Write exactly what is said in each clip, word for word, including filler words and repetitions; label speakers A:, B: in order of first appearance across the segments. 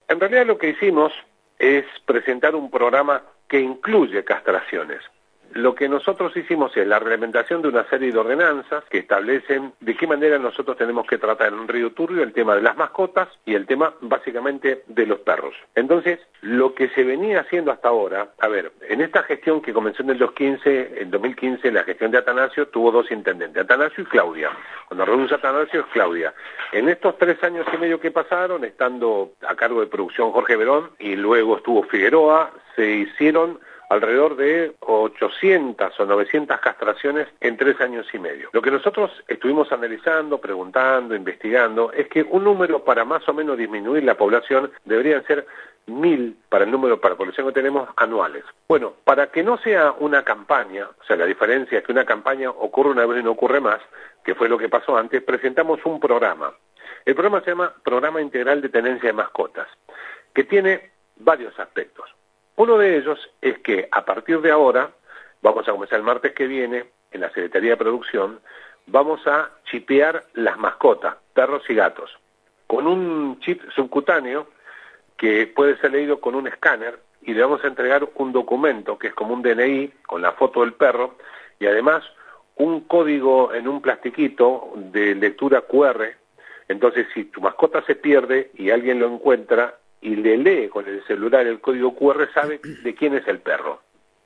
A: En realidad lo que hicimos es presentar un programa que incluye castraciones. Lo que nosotros hicimos es la reglamentación de una serie de ordenanzas que establecen de qué manera nosotros tenemos que tratar en Río Turbio el tema de las mascotas y el tema básicamente de los perros. Entonces, lo que se venía haciendo hasta ahora, a ver, en esta gestión que comenzó en el dos mil quince, en dos mil quince la gestión de Atanasio tuvo dos intendentes, Atanasio y Claudia. Cuando renuncia Atanasio es Claudia. En estos tres años y medio que pasaron, estando a cargo de producción Jorge Verón y luego estuvo Figueroa, se hicieron alrededor de ochocientas o novecientas castraciones en tres años y medio. Lo que nosotros estuvimos analizando, preguntando, investigando, es que un número para más o menos disminuir la población deberían ser mil para el número para la población que tenemos anuales. Bueno, para que no sea una campaña, o sea, la diferencia es que una campaña ocurre una vez y no ocurre más, que fue lo que pasó antes, presentamos un programa. El programa se llama Programa Integral de Tenencia de Mascotas, que tiene varios aspectos. Uno de ellos es que a partir de ahora, vamos a comenzar el martes que viene, en la Secretaría de Producción, vamos a chipear las mascotas, perros y gatos, con un chip subcutáneo que puede ser leído con un escáner y le vamos a entregar un documento que es como un D N I con la foto del perro y además un código en un plastiquito de lectura Q R. Entonces, si tu mascota se pierde y alguien lo encuentra y le lee con el celular el código Q R, sabe de quién es el perro.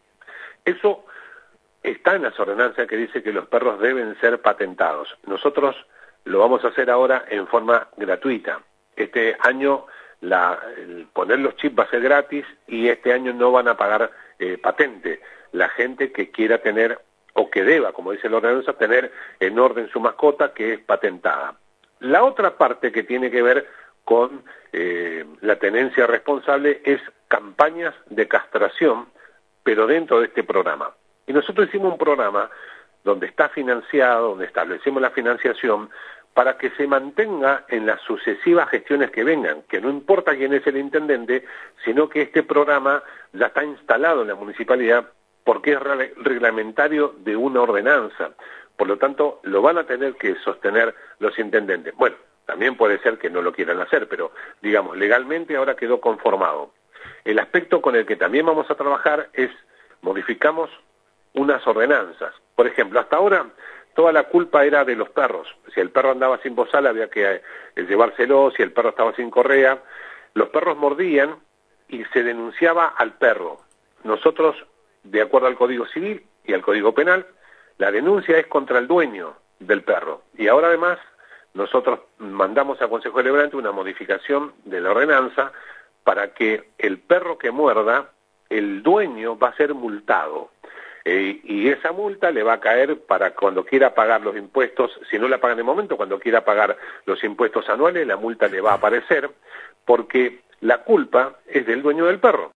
A: Eso está en las ordenanzas que dice que los perros deben ser patentados. Nosotros lo vamos a hacer ahora en forma gratuita. Este año la, el poner los chips va a ser gratis y este año no van a pagar eh, patente. La gente que quiera tener o que deba, como dice la ordenanza, tener en orden su mascota que es patentada. La otra parte que tiene que ver con eh, la tenencia responsable es campañas de castración, pero dentro de este programa. Y nosotros hicimos un programa donde está financiado, donde establecemos la financiación para que se mantenga en las sucesivas gestiones que vengan, que no importa quién es el intendente, sino que este programa ya está instalado en la municipalidad porque es reglamentario de una ordenanza. Por lo tanto, lo van a tener que sostener los intendentes. Bueno, también puede ser que no lo quieran hacer, pero digamos, legalmente ahora quedó conformado. El aspecto con el que también vamos a trabajar es, modificamos unas ordenanzas. Por ejemplo, hasta ahora toda la culpa era de los perros. Si el perro andaba sin bozal había que eh, llevárselo, si el perro estaba sin correa. Los perros mordían y se denunciaba al perro. Nosotros, de acuerdo al Código Civil y al Código Penal, la denuncia es contra el dueño del perro. Y ahora además nosotros mandamos al Consejo Deliberante una modificación de la ordenanza para que el perro que muerda, el dueño va a ser multado. Eh, y esa multa le va a caer para cuando quiera pagar los impuestos, si no la paga en el momento, cuando quiera pagar los impuestos anuales, la multa le va a aparecer, porque la culpa es del dueño del perro.